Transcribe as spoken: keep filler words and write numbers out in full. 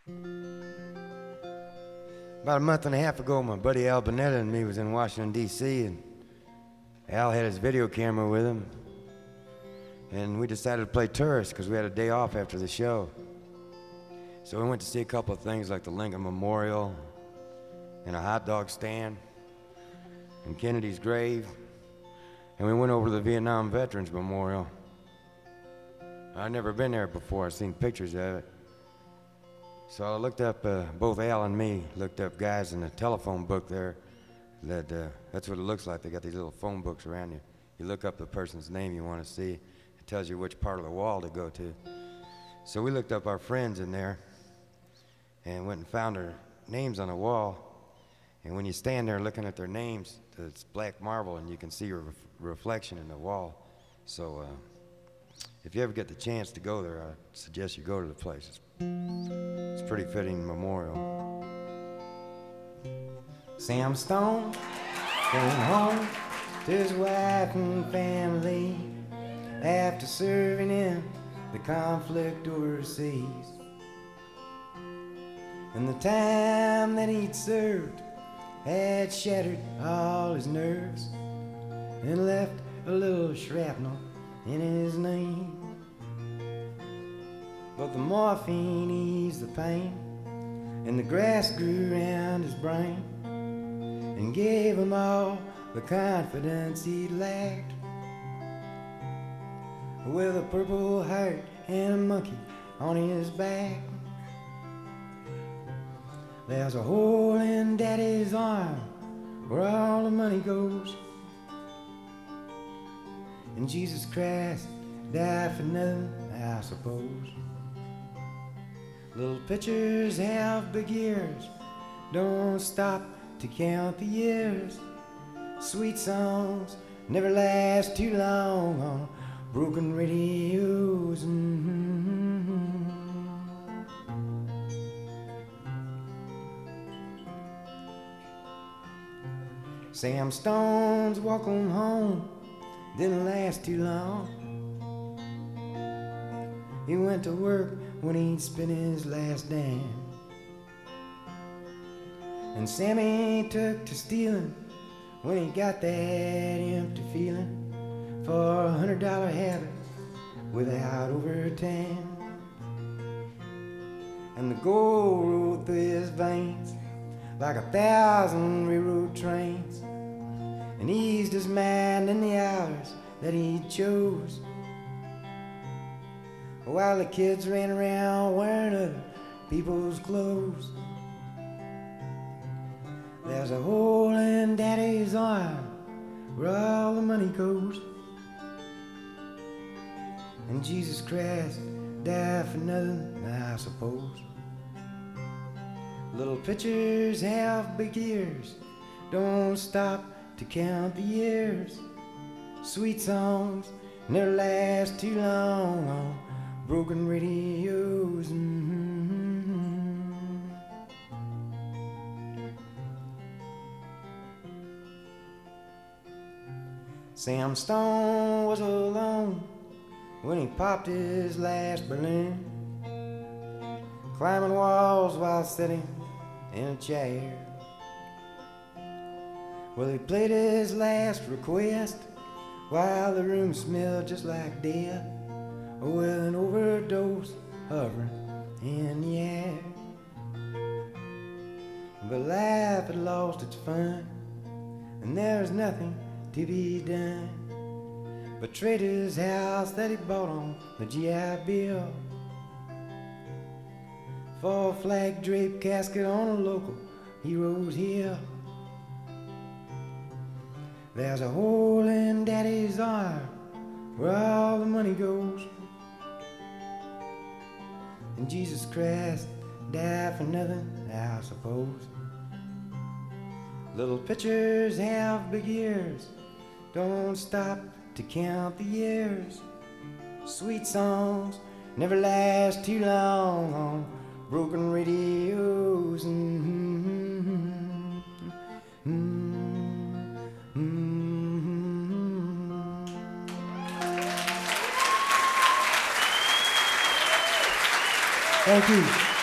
About a month and a half ago, my buddy Al Bonetta and me was in Washington, D C, and Al had his video camera with him, and we decided to play tourists because we had a day off after the show. So we went to see a couple of things like the Lincoln Memorial and a hot dog stand and Kennedy's grave, and we went over to the Vietnam Veterans Memorial. I'd never been there before. I'd seen pictures of it. So I looked up, uh, both Al and me looked up guys in the telephone book there. That, uh, that's what it looks like. They got these little phone books around you. You look up the person's name you want to see. It tells you which part of the wall to go to. So we looked up our friends in there and went and found their names on the wall. And when you stand there looking at their names, it's black marble and you can see your ref- reflection in the wall. So uh, if you ever get the chance to go there, I suggest you go to the place. It's, it's a pretty fitting memorial. Sam Stone came home to his wife and family after serving in the conflict overseas. And the time that he'd served had shattered all his nerves and left a little shrapnel in his name. But the morphine eased the pain, and the grass grew around his brain and gave him all the confidence he'd lacked. With a purple heart and a monkey on his back, there's a hole in Daddy's arm where all the money goes. And Jesus Christ died for nothing, I suppose. Little pitchers have big ears, don't stop to count the years. Sweet songs never last too long on broken radios. Mm-hmm. Sam Stone's walk on home didn't last too long. He went to work when he'd spent his last dime, and Sammy took to stealing when he got that empty feeling for a hundred dollar habit without overtime. And the gold rolled through his veins like a thousand railroad trains, and eased his mind in the hours that he chose, while the kids ran around wearing other people's clothes. There's a hole in Daddy's arm where all the money goes. And Jesus Christ died for nothing, I suppose. Little pitchers have big ears, don't stop to count the years. Sweet songs never last too long on broken radios. Mm-hmm. Sam Stone was alone when he popped his last balloon, climbing walls while sitting in a chair. Well, he played his last request while the room smelled just like death, with an overdose hovering in the air. But life had lost its fun, and there's nothing to be done but trade his house that he bought on the G I Bill for a flag draped casket on a local hero's hill. There's a hole in Daddy's arm where all the money goes. And Jesus Christ died for nothing, I suppose. Little pitchers have big ears, don't stop to count the years. Sweet songs never last too long on broken radios. Mm-hmm. Mm-hmm. Mm-hmm. Thank you.